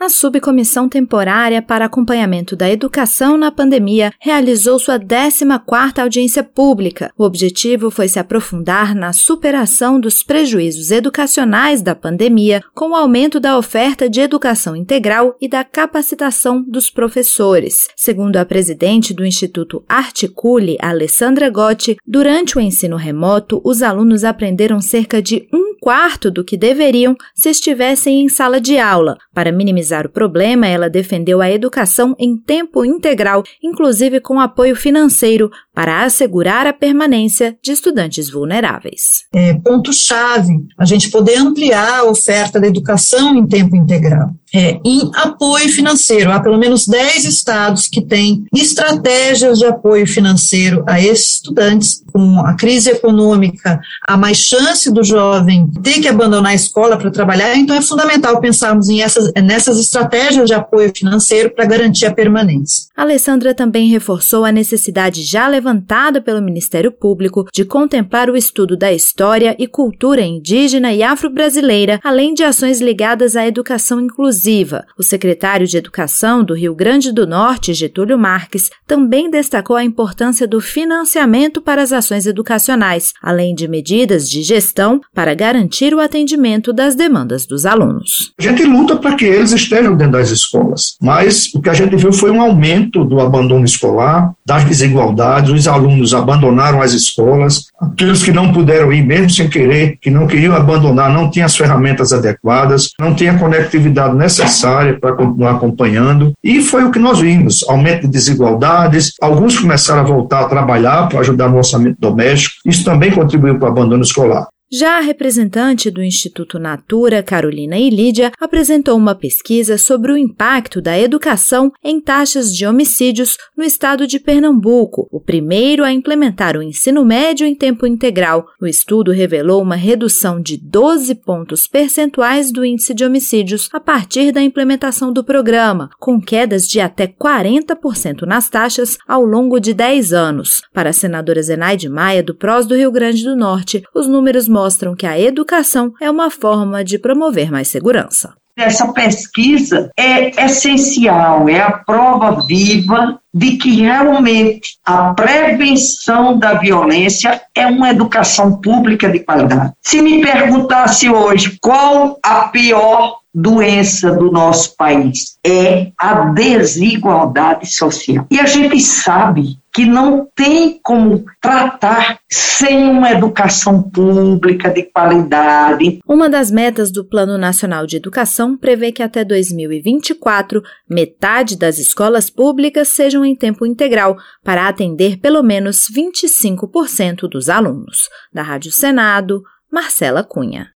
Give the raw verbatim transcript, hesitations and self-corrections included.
A Subcomissão Temporária para Acompanhamento da Educação na Pandemia realizou sua décima quarta audiência pública. O objetivo foi se aprofundar na superação dos prejuízos educacionais da pandemia com o aumento da oferta de educação integral e da capacitação dos professores. Segundo a presidente do Instituto Articule, Alessandra Gotti, durante o ensino remoto, os alunos aprenderam cerca de um quarto do que deveriam se estivessem em sala de aula. Para minimizar o problema, ela defendeu a educação em tempo integral, inclusive com apoio financeiro, para assegurar a permanência de estudantes vulneráveis. É ponto-chave a gente poder ampliar a oferta da educação em tempo integral. É, em apoio financeiro, há pelo menos dez estados que têm estratégias de apoio financeiro a esses estudantes. Com a crise econômica, há mais chance do jovem ter que abandonar a escola para trabalhar, então é fundamental pensarmos em essas, nessas estratégias de apoio financeiro para garantir a permanência. A Alessandra também reforçou a necessidade já levantada pelo Ministério Público de contemplar o estudo da história e cultura indígena e afro-brasileira, além de ações ligadas à educação inclusiva. O secretário de Educação do Rio Grande do Norte, Getúlio Marques, também destacou a importância do financiamento para as ações educacionais, além de medidas de gestão para garantir o atendimento das demandas dos alunos. A gente luta para que eles estejam dentro das escolas, mas o que a gente viu foi um aumento do abandono escolar, das desigualdades, os alunos abandonaram as escolas, aqueles que não puderam ir mesmo sem querer, que não queriam abandonar, não tinham as ferramentas adequadas, não tinham a conectividade necessária para continuar acompanhando, e foi o que nós vimos, aumento de desigualdades, alguns começaram a voltar a trabalhar para ajudar no orçamento doméstico, isso também contribuiu para o abandono escolar. Já a representante do Instituto Natura, Carolina Ilídia, apresentou uma pesquisa sobre o impacto da educação em taxas de homicídios no estado de Pernambuco, o primeiro a implementar o ensino médio em tempo integral. O estudo revelou uma redução de doze pontos percentuais do índice de homicídios a partir da implementação do programa, com quedas de até quarenta por cento nas taxas ao longo de dez anos. Para a senadora Zenaide Maia, do P R O S do Rio Grande do Norte, os números mostram mostram que a educação é uma forma de promover mais segurança. Essa pesquisa é essencial, é a prova viva de que realmente a prevenção da violência é uma educação pública de qualidade. Se me perguntasse hoje qual a pior doença do nosso país, é a desigualdade social. E a gente sabe que não tem como tratar sem uma educação pública de qualidade. Uma das metas do Plano Nacional de Educação prevê que até dois mil e vinte e quatro, metade das escolas públicas sejam em tempo integral, para atender pelo menos vinte e cinco por cento dos alunos. Da Rádio Senado, Marcela Cunha.